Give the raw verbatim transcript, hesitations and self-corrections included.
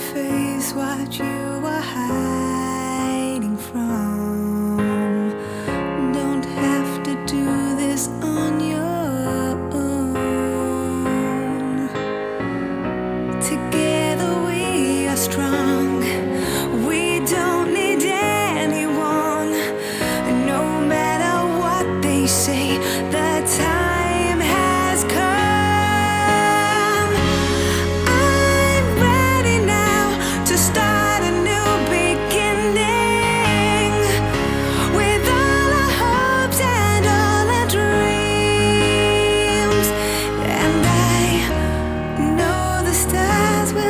face what you are hiding from. Don't have to do this on your own. Together we are strong.